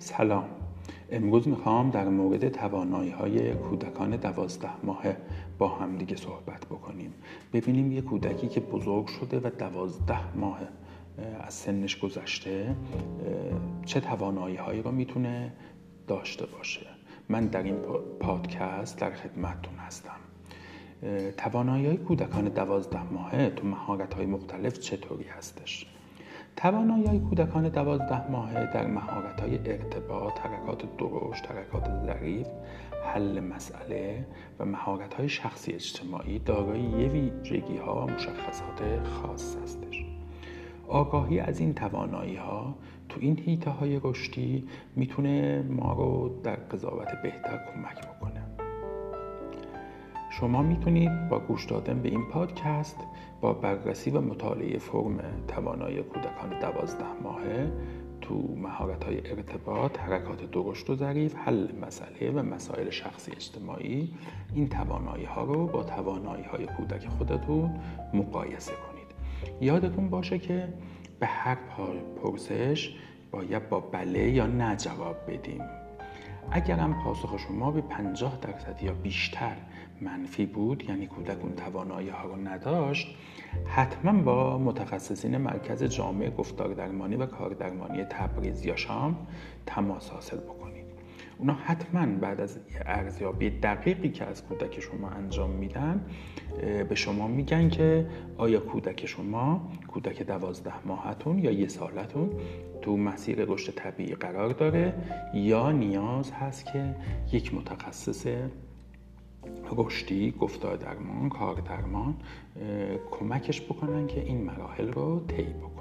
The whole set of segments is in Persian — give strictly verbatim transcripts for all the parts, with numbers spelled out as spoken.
سلام. امروز میخوام در مورد توانایی‌های کودکان دوازده ماهه با هم دیگه صحبت بکنیم. ببینیم یه کودکی که بزرگ شده و دوازده ماه از سنش گذشته چه توانایی‌هایی رو میتونه داشته باشه. من در این پادکست در خدمتتون هستم. توانایی‌های کودکان دوازده ماهه تو مهارت‌های مختلف چطوری هستش؟ توانایی کودکان دوازده ماهه در مهارت‌های ارتباط، حرکات درشت، حرکات ظریف، حل مسئله و مهارت‌های شخصی اجتماعی دارای یه ویژگی‌ها و مشخصات خاص هستش. آگاهی از این توانایی‌ها تو این حیطه‌های رشدی میتونه ما رو در قضاوت بهتر کمک بکنه. شما میتونید با گوش دادن به این پادکست با بررسی و مطالعه فرم توانایی کودکان دوازده ماهه تو مهارت‌های ارتباط، حرکات درشت و ظریف، حل مسئله و مسائل شخصی اجتماعی این توانایی‌ها رو با توانایی‌های کودک خودتون مقایسه کنید. یادتون باشه که به هر پرسش باید با بله یا نه جواب بدیم. اگر هم پاسخ شما به پنجاه درصد یا بیشتر منفی بود، یعنی کودک اون توانایی ها رو نداشت، حتما با متخصصین مرکز جامع گفتار درمانی و کار درمانی تبریز یا شام تماس حاصل بکنید. اونا حتما بعد از ارزیابی دقیقی که از کودک شما انجام میدن به شما میگن که آیا کودک شما، کودک دوازده ماهتون یا یه سالتون تو مسیر رشد طبیعی قرار داره یا نیاز هست که یک متخصص رشدی، گفتار درمان، کار درمان کمکش بکنن که این مراحل رو طی بکنه.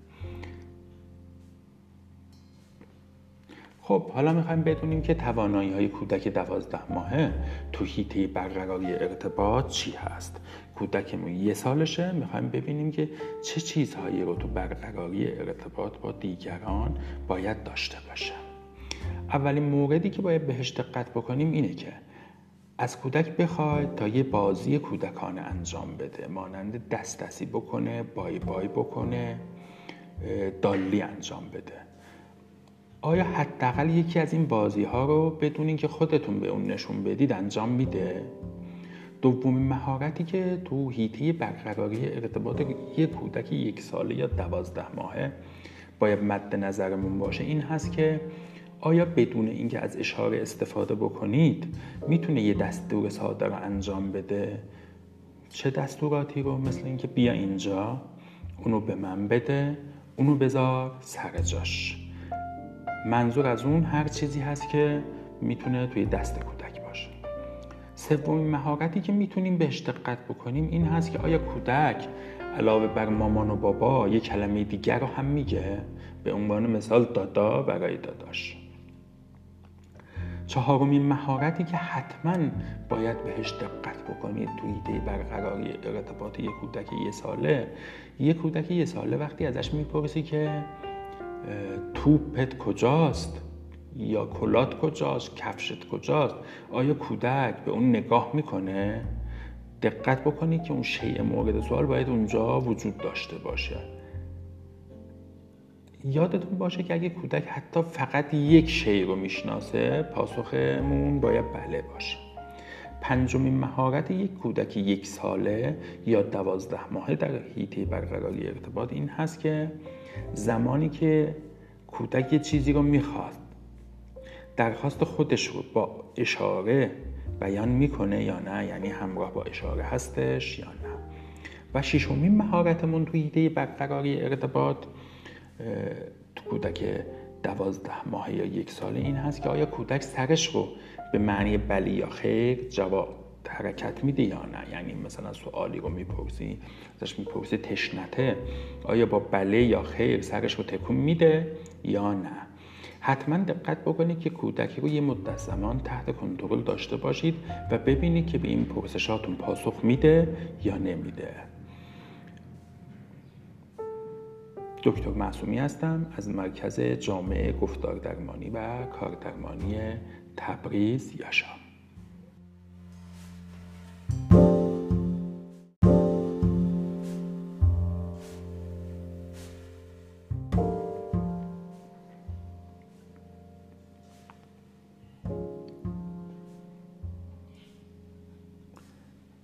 خب حالا میخوایم بدونیم که توانایی های کودک دوازده ماهه تو حیطه برقراری ارتباط چی هست. کودکمون یه سالشه، میخوایم ببینیم که چه چیزهایی رو تو برقراری ارتباط با دیگران باید داشته باشه. اولین موردی که باید بهش دقت بکنیم اینه که از کودک بخواید تا یه بازی کودکانه انجام بده، مانند دست دستی بکنه، بای بای بکنه، دالی انجام بده. آیا حداقل یکی از این بازی ها رو بدونین که خودتون به اون نشون بدید انجام میده؟ دومین مهارتی که تو حیطه برقراری ارتباط یک کودک یک ساله یا دوازده ماهه باید مد نظرمون باشه این هست که آیا بدون اینکه از اشاره استفاده بکنید میتونه یه دستور ساده رو انجام بده؟ چه دستوراتی رو؟ مثل اینکه بیا اینجا، اونو به من بده، اونو بذار سر جاش. منظور از اون هر چیزی هست که میتونه توی دست کودک باشه. سومین مهارتی که میتونیم بهش دقت بکنیم این هست که آیا کودک علاوه بر مامان و بابا یک کلمه دیگر رو هم میگه؟ به عنوان مثال دادا برای داداش. چهارمین مهارتی که حتما باید بهش دقت بکنید توی ایده برقراری ارتباط یک کودک یه ساله، یک کودک یه ساله وقتی ازش میپرسی که توپت کجاست یا کلات کجاست، کفشت کجاست، آیا کودک به اون نگاه میکنه؟ دقت بکنید که اون شیء مورد سوال باید اونجا وجود داشته باشه. یادتون باشه که اگه کودک حتی فقط یک شیء رو میشناسه، پاسخمون باید بله باشه. پنجمین مهارت یک کودک یک ساله یا دوازده ماهه در حیطه برقراری ارتباط این هست که زمانی که کودک یه چیزی رو میخواد، درخواست خودش رو با اشاره بیان میکنه یا نه، یعنی همراه با اشاره هستش یا نه. و ششمین مهارتمون توی حیطه برقراری ارتباط تو کودک دوازده ماهه یا یک ساله این هست که آیا کودک سرش رو به معنی بله یا خیر جواب حرکت میده یا نه. یعنی مثلا سوالی رو میپرسی، ازش میپرسی تشنته، آیا با بله یا خیر سرش رو تکون میده یا نه. حتما دقت بکنید که کودکی رو یه مدت زمان تحت کنترل داشته باشید و ببینید که به این پرسشاتون پاسخ میده یا نمیده. دکتر معصومی هستم از مرکز جامع گفتار درمانی و کار درمانی تبریز یا شام.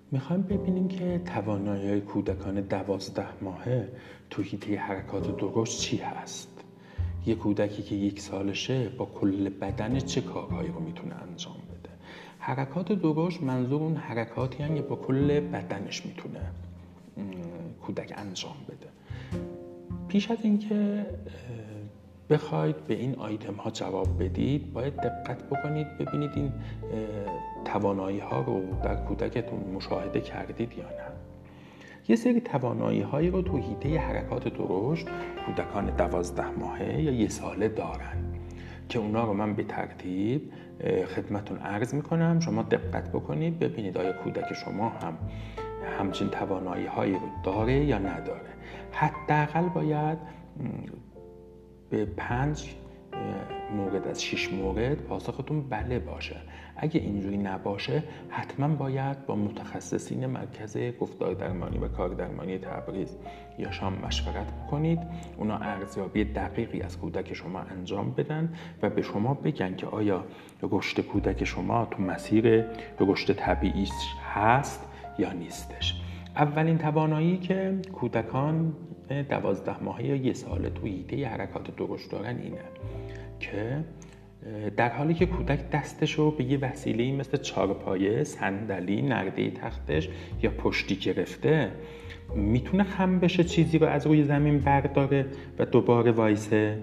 میخوایم ببینیم که توانایی کودکان دوازده ماهه تو حیطه حرکات درشت چی هست. یک کودکی که یک سالشه با کل بدن چه کارهایی رو میتونه انجام بده. حرکات درشت منظور اون حرکاتی هستند که با کل بدنش میتونه کودک انجام بده. پیش از اینکه بخواید به این آیتم ها جواب بدید باید دقت بکنید ببینید این توانایی ها رو در کودکتون مشاهده کردید یا نه. یه سری توانایی هایی رو تو حیطه حرکات درشت کودکان دوازده ماهه یا یه ساله دارن که اونا رو من به ترتیب خدمتون عرض میکنم. شما دقت بکنید ببینید آیا کودک شما هم همچین توانایی هایی رو داره یا نداره. حداقل باید به پنج مورد از شش مورد پاسختون بله باشه. اگه اینجوری نباشه حتما باید با متخصصین مرکز گفتار درمانی و کار درمانی تبریز یا شام مشورت بکنید. اونا ارزیابی دقیقی از کودک شما انجام بدن و به شما بگن که آیا رشد کودک شما تو مسیر رشد طبیعی هست یا نیستش. اولین توانایی که کودکان دوازده ماهه یا یه ساله تو حیطه حرکات درشت دارن اینه که در حالی که کودک دستشو به یه وسیله‌ای مثل چارپایه، صندلی، نرده تختش یا پشتی گرفته میتونه خم بشه چیزی رو از روی زمین برداره و دوباره وایسه.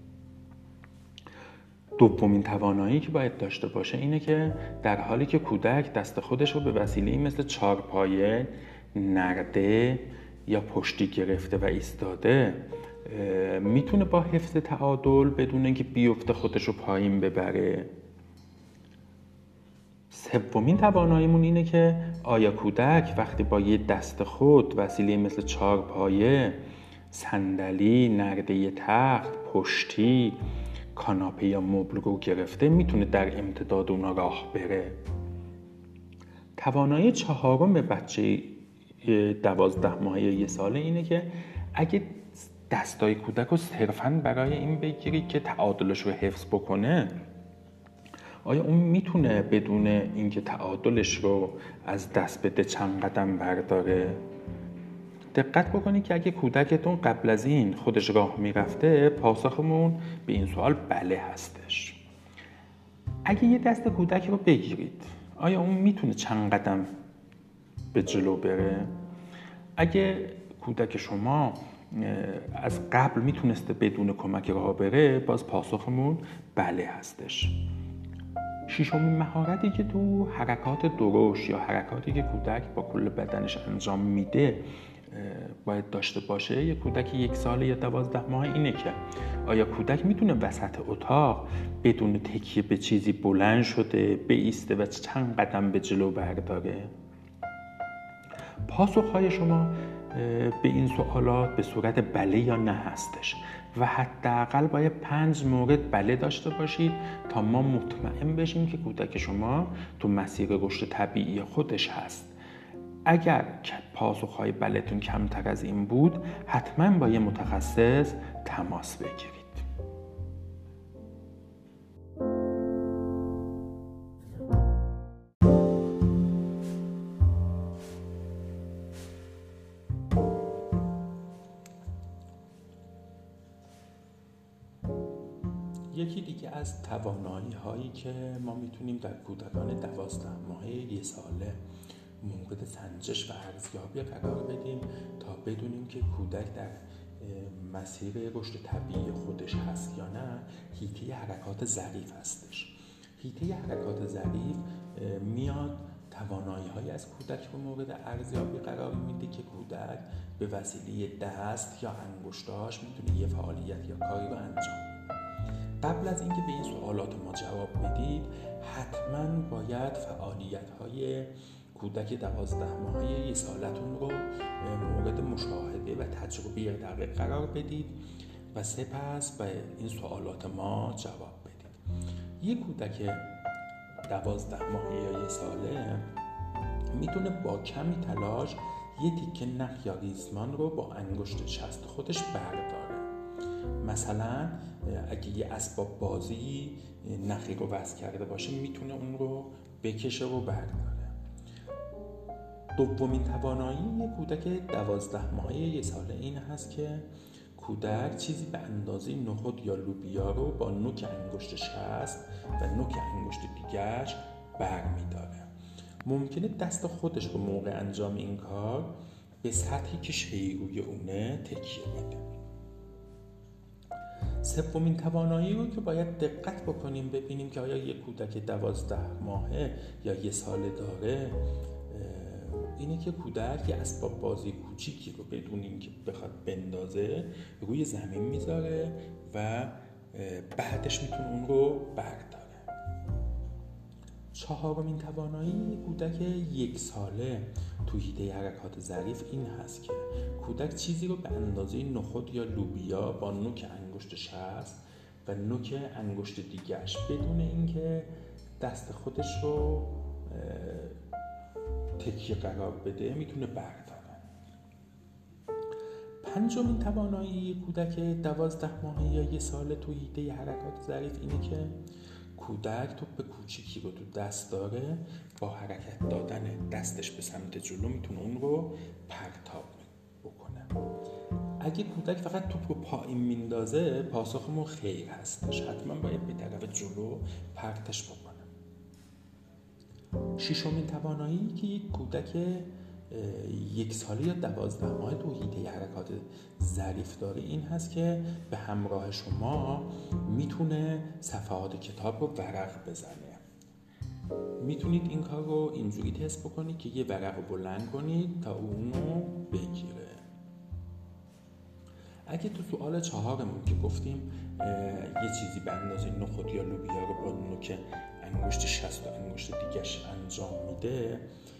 دومین توانایی که باید داشته باشه اینه که در حالی که کودک دست خودش رو به وسیله‌ای مثل چارپایه، نرده یا پشتی گرفته و ایستاده میتونه با حفظ تعادل بدون اینکه بیفته خودش رو پایین ببره. سومین تواناییمون اینه که آیا کودک وقتی با یه دست خود وسیله مثل چارپایه، صندلی، نرده تخت، پشتی، کاناپه یا مبل رو گرفته میتونه در امتداد اونا راه بره. توانایی چهارم بچه دوازده ماهه یا یه ساله اینه که اگه دستای کودک رو صرفاً برای این بگیری که تعادلش رو حفظ بکنه، آیا اون میتونه بدون اینکه تعادلش رو از دست بده چند قدم برداره؟ دقت بکنید که اگه کودکتون قبل از این خودش راه میرفته پاسخمون به این سوال بله هستش. اگه یه دست کودک رو بگیرید آیا اون میتونه چند قدم به جلو بره؟ اگه کودک شما از قبل میتونسته بدون کمک راه بره باز پاسخمون بله هستش. ششمین مهارتی که تو حرکات درشت یا حرکاتی که کودک با کل بدنش انجام میده باید داشته باشه یک کودک یک ساله یا دوازده ماه اینه که آیا کودک میتونه وسط اتاق بدون تکیه به چیزی بلند شده بایسته و چند قدم به جلو برداره؟ پاسخهای شما به این سوالات به صورت بله یا نه هستش و حداقل باید پنج مورد بله داشته باشید تا ما مطمئن بشیم که کودک شما تو مسیر رشد طبیعی خودش هست. اگر پاسخهای بله‌تون کمتر از این بود حتما با یه متخصص تماس بگیرید. یکی دیگه از توانایی هایی که ما میتونیم در کودکان دوازده ماهه یه ساله مورد سنجش و ارزیابی قرار بدیم تا بدونیم که کودک در مسیر رشد طبیعی خودش هست یا نه، حیطه حرکات ظریف هستش. حیطه حرکات ظریف میاد توانایی های از کودک رو مورد ارزیابی قرار میده که کودک به وسیله دست یا انگشتاش میتونه یه فعالیت یا کاری رو انجام بده. قبل از اینکه به این سوالات ما جواب بدید حتما باید فعالیت‌های کودک دوازده ماهه یه سالتون رو مورد مشاهده و تجربه دقیق قرار بدید و سپس به این سوالات ما جواب بدید. یک کودک دوازده ماهه یا یه ساله میتونه با کمی تلاش یه تیکه نخ یا ریسمان رو با انگشت چست خودش برداره. مثلا اگه یه اسباب بازی نخی رو وصل کرده باشه میتونه اون رو بکشه و برداره. دومین توانایی یک کودک دوازده ماهه یک ساله این هست که کودک چیزی به اندازه نخود یا لوبیا رو با نوک انگشت شست و نوک انگشت دیگرش برمی‌داره. ممکنه دست خودش به موقع انجام این کار به سطحی که شیروی اونه تکیه بده. سومین توانایی رو که باید دقت بکنیم ببینیم که آیا یک کودک دوازده ماهه یا یک ساله داره اینه که کودک یه اسباب بازی کوچیکی رو بدون اینکه بخواد بندازه روی زمین میذاره و بعدش میتونه اون رو برداره. چهارمین توانایی کودک یک ساله تو حیطه حرکات ظریف این هست که کودک چیزی رو به اندازه نخود یا لوبیا با نوک انگشت شست و نوک انگشت دیگرش بدون اینکه دست خودش رو تکیه قرار بده میتونه برداره. پنجمین توانایی کودک دوازده ماهه یا یک ساله تو حیطه حرکات ظریف اینه که کودک توپ کوچیکی رو تو دست داره، با حرکت دادن دستش به سمت جلو میتونه اون رو پرتاب بکنه. اگه کودک فقط توپ رو پایین میندازه پاسخمون خیر هستش، حتما باید به طرف جلو پرتش بکنه. ششمین توانایی که یک کودک یک ساله یا دوازده ماه تو حیطه حرکات ظریف داره این هست که به همراه شما میتونه صفحات کتاب رو ورق بزنه. میتونید این کار رو اینجوری تست بکنید که یه ورق رو بلند کنید تا اونو بگیره. اگه تو سوال چهارمون که گفتیم یه چیزی به اندازه نخود یا لوبیا رو با نوک انگشت شست و انگشت دیگه‌اش انجام میده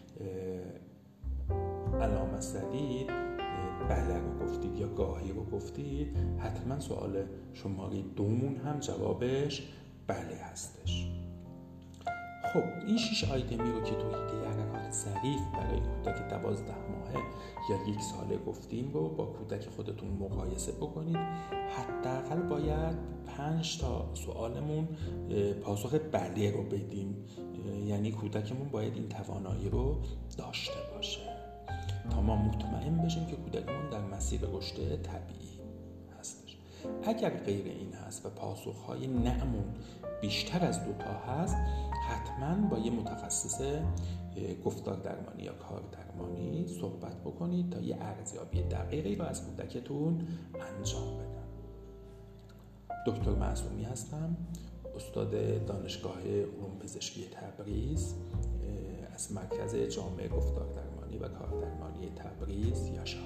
علامت زدید، بله رو گفتید یا گاهی رو گفتید، حتما سوال شماره دومون هم جوابش بله هستش. خب این شش آیتمی رو که تو حیطه حرکات ظریف برای کودک دوازده ماهه یا یک ساله گفتیم رو با کودک خودتون مقایسه بکنید. حداقل باید پنج تا سوالمون پاسخ بله رو بدیم، یعنی کودکمون باید این توانایی رو داشته باشه تا ما مطمئن بشیم که کودکمون در مسیر رشد طبیعی هستش. اگر غیر این هست و پاسخهای نه‌مون بیشتر از دوتا هست، حتما با یه متخصص گفتار درمانی یا کار درمانی صحبت بکنید تا یه ارزیابی دقیقی رو از کودکتون انجام بدن. دکتر معصومی هستم، استاد دانشگاه علوم پزشکی تبریز از مرکز جامعه گفتار درمانی و کار درمانی تبریز یاشا.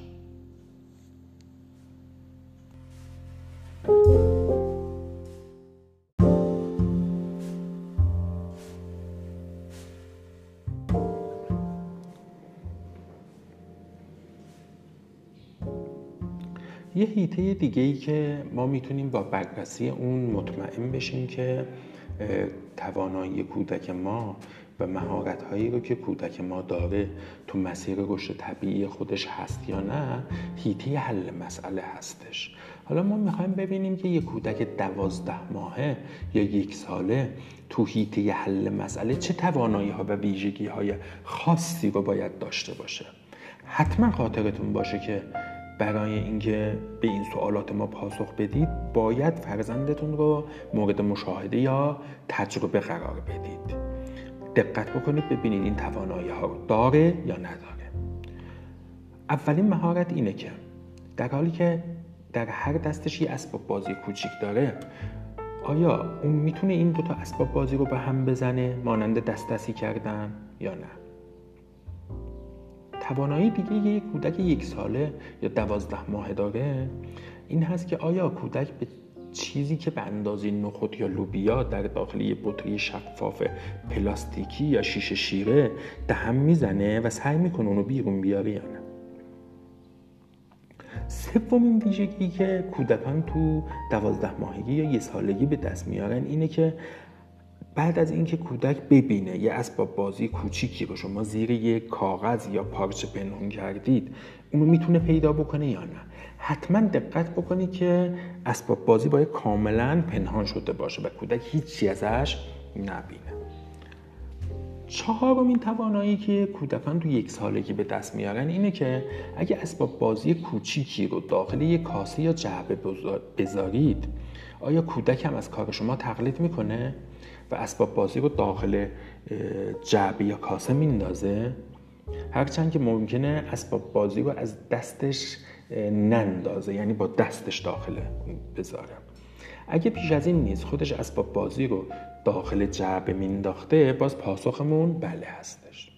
یه حیطه دیگه‌ای که ما میتونیم با بررسی اون مطمئن بشیم که توانایی کودک ما و مهارت‌هایی رو که کودک ما داره تو مسیر رشد طبیعی خودش هست یا نه، حیطه حل مسئله هستش. حالا ما میخوایم ببینیم که یک کودک دوازده ماهه یا یک ساله تو حیطه حل مسئله چه توانایی‌ها و ویژگی‌های خاصی رو باید داشته باشه. حتما خاطرتون باشه که برای اینکه به این سوالات ما پاسخ بدید باید فرزندتون رو مورد مشاهده یا تجربه قرار بدید. دقت بکنید ببینید این توانایی ها رو داره یا نداره. اولین مهارت اینه که در حالی که در هر دستش یه اسباب بازی کوچیک داره، آیا اون میتونه این دوتا اسباب بازی رو به هم بزنه مانند دست دستی کردن یا نه؟ توانایی دیگه یک کودک یک ساله یا دوازده ماهه داره این هست که آیا کودک به چیزی که به اندازه نخود یا لوبیا در داخل یه بطری شفاف پلاستیکی یا شیشه شیره دهن میزنه و سعی میکنه اونو بیرون بیاره یا نه؟ سومین ویژگی که کودکان تو دوازده ماهگی یا یک سالگی به دست میارن اینه که بعد از اینکه کودک ببینه یه اسباب بازی کوچیکی رو شما زیر یه کاغذ یا پارچه پنهون کردید، اونو میتونه پیدا بکنه یا نه. حتما دقت بکنید که اسباب بازی باید کاملا پنهان شده باشه و کودک هیچی ازش نبینه. چهارمین توانایی که کودکان تو یک سالگی به دست میارن اینه که اگه اسباب بازی کوچیکی رو داخل یک کاسه یا جعبه بذارید، آیا کودک هم از کار شما تقلید میکنه و اسباب بازی رو داخل جعبه یا کاسه میندازه؟ هرچند که ممکنه اسباب بازی رو از دستش نندازه، یعنی با دستش داخل بذاره. اگه پیش از این نیز خودش اسباب بازی رو داخل جعبه مینداخته، باز پاسخمون بله هستش.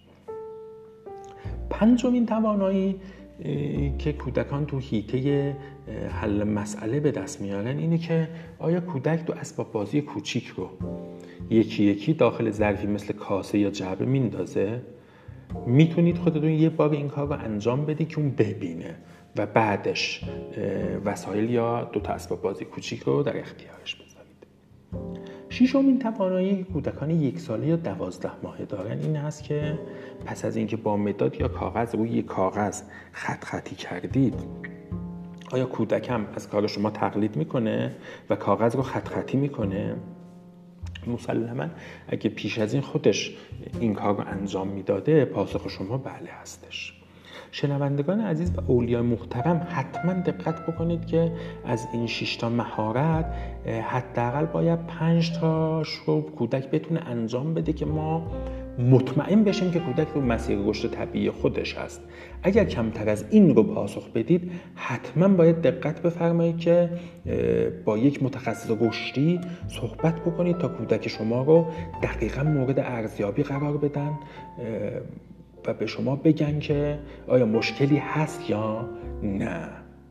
پنجمین توانایی که کودکان تو حیطه حل مسئله به دست میارن اینه که آیا کودک تو اسباب بازی کوچیک رو یکی یکی داخل ظرفی مثل کاسه یا جعبه میندازه؟ میتونید خودتون یه بار این کار رو انجام بدید که اون ببینه و بعدش وسایل یا دو تا اسباب بازی کوچیک رو در اختیارش بذارید. ششمین توانایی که کودکان یک ساله یا دوازده ماهه دارن این هست که پس از اینکه با مداد یا کاغذ روی کاغذ خط خطی کردید، آیا کودکم از کار شما تقلید میکنه و کاغذ رو خط خطی میکنه؟ مسلماً اگه پیش از این خودش این کار رو انجام میداده، پاسخ شما بله هستش. شنوندگان عزیز و اولیای محترم، حتما دقت بکنید که از این شش تا مهارت حداقل باید پنج تاش رو کودک بتونه انجام بده که ما مطمئن بشیم که کودک رو مسیر رشد طبیعی خودش هست. اگر کمتر از این رو پاسخ بدید، حتما باید دقت بفرمایید که با یک متخصص رشدی صحبت بکنید تا کودک شما رو دقیقاً مورد ارزیابی قرار بدن و به شما بگن که آیا مشکلی هست یا نه.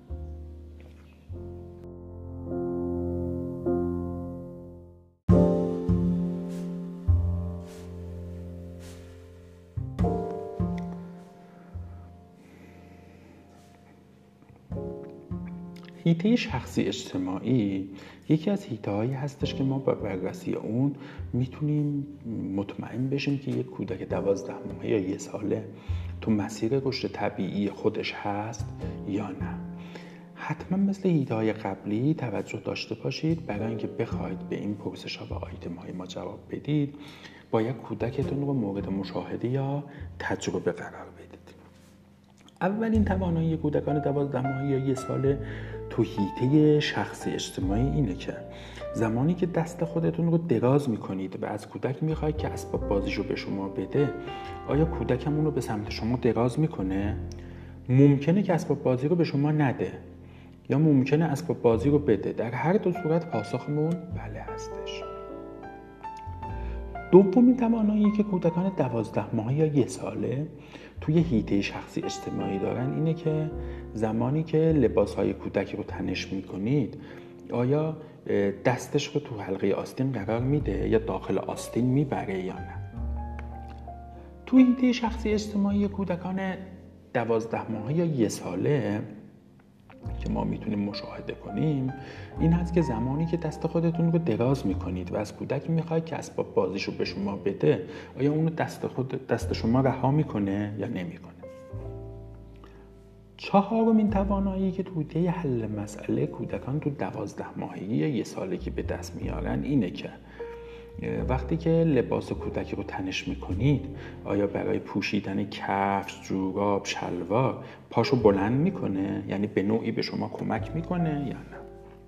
حیطه شخصی اجتماعی یکی از حیطه‌هایی هستش که ما با بررسی اون میتونیم مطمئن بشیم که یک کودک دوازده ماهه یا یک ساله تو مسیر رشد طبیعی خودش هست یا نه. حتما مثل حیطه‌های قبلی توجه داشته باشید. برای اینکه بخواید به این پرسش‌ها و آیتم‌های ما جواب بدید، باید کودکتون رو مورد مشاهده یا تجربه قرار بدید. اولین توانایی کودکان دوازده ماهه یا یک ساله تو حیطه شخصی اجتماعی اینه که زمانی که دست خودتون رو دراز میکنید و از کودک میخواید که اسباب بازیشو به شما بده، آیا کودکم اون رو به سمت شما دراز میکنه؟ ممکنه که اسباب بازی رو به شما نده یا ممکنه اسباب بازی رو بده. در هر دو صورت پاسخمون بله هستش. دومین توانایی که کودکان دوازده ماهه یا یک ساله توی حیطه شخصی اجتماعی دارن اینه که زمانی که لباسهای کودک رو تنش میکنید، آیا دستش رو تو حلقه آستین قرار میده یا داخل آستین میبره یا نه. توی حیطه شخصی اجتماعی کودکان دوازده ماهه یا یک ساله که ما میتونیم مشاهده کنیم این هست که زمانی که دست خودتون رو دراز میکنید و از کودک میخواید که اسباب بازیشو به شما بده، آیا اونو دست خود دست شما رها میکنه یا نمیکنه. چهارمین توانایی که تو حیطه حل مسئله کودکان تو دوازده ماهگی یا یک سالگی به دست میارن اینه که وقتی که لباس کودک رو تنش میکنید، آیا برای پوشیدن کفش، جوراب، شلوار پاشو بلند میکنه، یعنی به نوعی به شما کمک میکنه یا نه.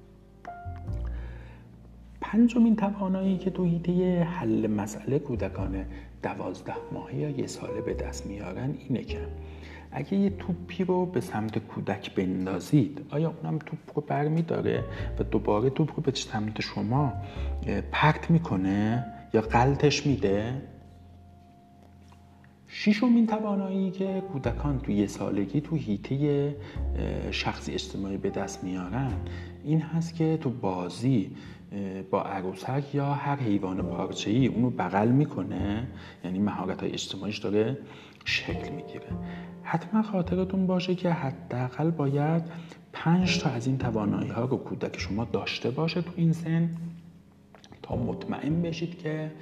پنجمین توانایی که تو حیطه حل مسئله کودکان دوازده ماهه یا یک ساله به دست میارن اینه که اگه یه توپی رو به سمت کودک بندازید، آیا اونم توپ رو برمی‌داره و دوباره توپ رو به سمت شما پرت میکنه یا غلطش میده؟ ششمین توانایی که کودکان تو یک سالگی تو حیطه شخصی اجتماعی به دست میارن این هست که تو بازی با عروسک یا هر حیوان پارچه‌ای اونو بغل میکنه، یعنی مهارت‌های اجتماعیش داره شکل میگیره. حتما خاطرتون باشه که حداقل باید پنج تا از این توانایی‌ها رو کودک شما داشته باشه تو این سن تا مطمئن بشید که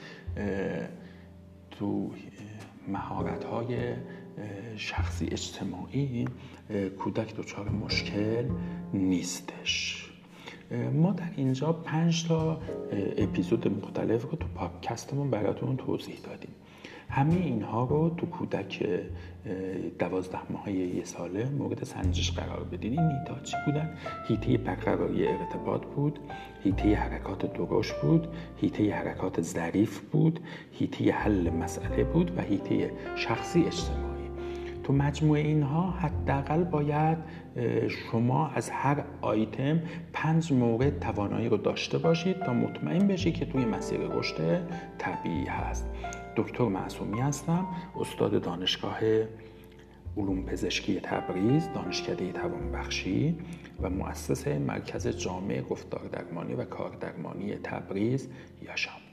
تو مهارت‌های شخصی اجتماعی کودک دچار مشکل نیستش. ما در اینجا پنج تا اپیزود مختلف رو تو پادکستمون براتون توضیح دادیم. همه اینها رو تو کودک دوازده ماهه یه ساله مورد سنجش قرار بدین. این هیتا چی بودن؟ هیته برقراری ارتباط بود، هیته حرکات درشت بود، هیته حرکات ظریف بود، هیته حل مسئله بود و هیته شخصی اجتماعی. تو مجموع اینها حداقل باید شما از هر آیتم پنج مورد توانایی رو داشته باشید تا مطمئن بشید که توی مسیر رشد طبیعی هست. دکتر معصومی هستم، استاد دانشگاه علوم پزشکی تبریز، دانشکده توانبخشی و مؤسس مرکز جامع گفتار درمانی و کاردرمانی تبریز یاشام.